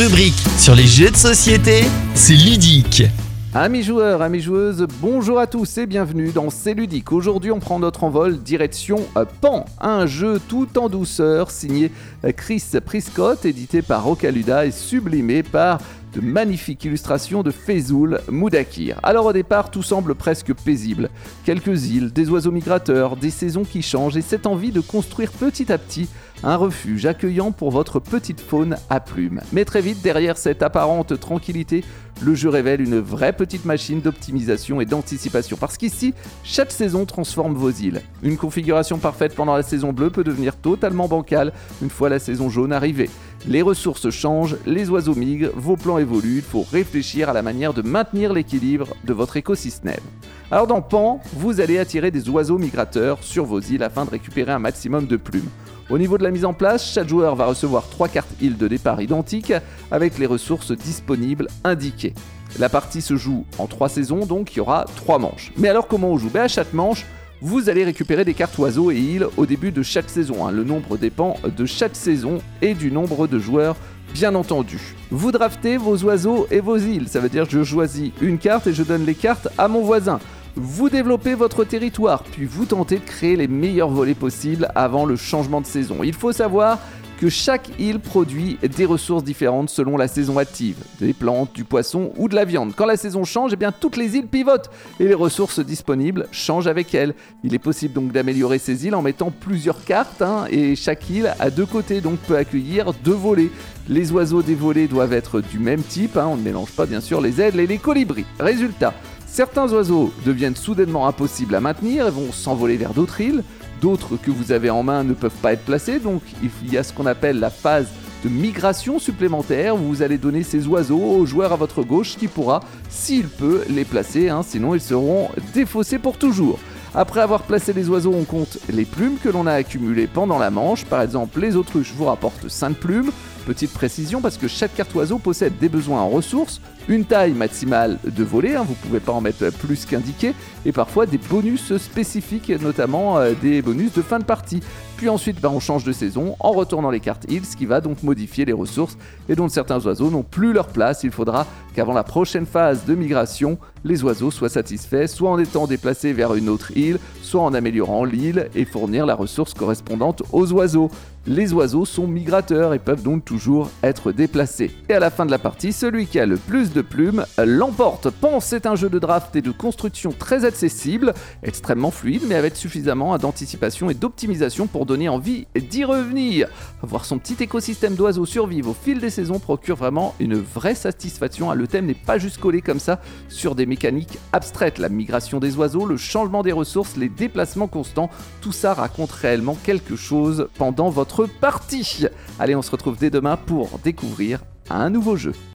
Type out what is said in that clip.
rubrique sur les jeux de société, c'est ludique. Amis joueurs, amis joueuses, bonjour à tous et bienvenue dans C'est ludique. Aujourd'hui, on prend notre envol direction Pan, un jeu tout en douceur signé Chris Prescott, édité par Rocaluda et sublimé par de magnifiques illustrations de Faizoul Moudakir. Alors au départ, tout semble presque paisible. Quelques îles, des oiseaux migrateurs, des saisons qui changent et cette envie de construire petit à petit un refuge accueillant pour votre petite faune à plumes. Mais très vite, derrière cette apparente tranquillité, le jeu révèle une vraie petite machine d'optimisation et d'anticipation. Parce qu'ici, chaque saison transforme vos îles. Une configuration parfaite pendant la saison bleue peut devenir totalement bancale une fois la saison jaune arrivée. Les ressources changent, les oiseaux migrent, vos plans évoluent, il faut réfléchir à la manière de maintenir l'équilibre de votre écosystème. Alors dans Pan, vous allez attirer des oiseaux migrateurs sur vos îles afin de récupérer un maximum de plumes. Au niveau de la mise en place, chaque joueur va recevoir 3 cartes îles de départ identiques avec les ressources disponibles indiquées. La partie se joue en 3 saisons, donc il y aura 3 manches. Mais alors comment on joue ? À chaque manche, vous allez récupérer des cartes oiseaux et îles au début de chaque saison. Le nombre dépend de chaque saison et du nombre de joueurs, bien entendu. Vous draftez vos oiseaux et vos îles, ça veut dire que je choisis une carte et je donne les cartes à mon voisin. Vous développez votre territoire, puis vous tentez de créer les meilleurs volets possibles avant le changement de saison. Il faut savoir que chaque île produit des ressources différentes selon la saison active, des plantes, du poisson ou de la viande. Quand la saison change, toutes les îles pivotent et les ressources disponibles changent avec elles. Il est possible donc d'améliorer ces îles en mettant plusieurs cartes et chaque île a 2 côtés, donc peut accueillir 2 volets. Les oiseaux des volets doivent être du même type, on ne mélange pas bien sûr les aigles et les colibris. Résultat, certains oiseaux deviennent soudainement impossibles à maintenir et vont s'envoler vers d'autres îles. D'autres que vous avez en main ne peuvent pas être placés, donc il y a ce qu'on appelle la phase de migration supplémentaire où vous allez donner ces oiseaux au joueur à votre gauche qui pourra, s'il peut, les placer, sinon ils seront défaussés pour toujours. Après avoir placé les oiseaux, on compte les plumes que l'on a accumulées pendant la manche. Par exemple, les autruches vous rapportent 5 plumes. Petite précision parce que chaque carte oiseau possède des besoins en ressources, une taille maximale de volée, vous ne pouvez pas en mettre plus qu'indiqué, et parfois des bonus spécifiques, notamment des bonus de fin de partie. Puis ensuite, on change de saison en retournant les cartes îles, ce qui va donc modifier les ressources et dont certains oiseaux n'ont plus leur place. Il faudra qu'avant la prochaine phase de migration, les oiseaux soient satisfaits, soit en étant déplacés vers une autre île, soit en améliorant l'île et fournir la ressource correspondante aux oiseaux. Les oiseaux sont migrateurs et peuvent donc toujours être déplacés. Et à la fin de la partie, celui qui a le plus de plumes l'emporte. Pan, c'est un jeu de draft et de construction très accessible, extrêmement fluide, mais avec suffisamment d'anticipation et d'optimisation pour donner envie d'y revenir. Voir son petit écosystème d'oiseaux survivre au fil des saisons procure vraiment une vraie satisfaction. Le thème n'est pas juste collé comme ça sur des mécaniques abstraites. La migration des oiseaux, le changement des ressources, les déplacements constants, tout ça raconte réellement quelque chose pendant votre partie. Allez, on se retrouve dès demain pour découvrir un nouveau jeu.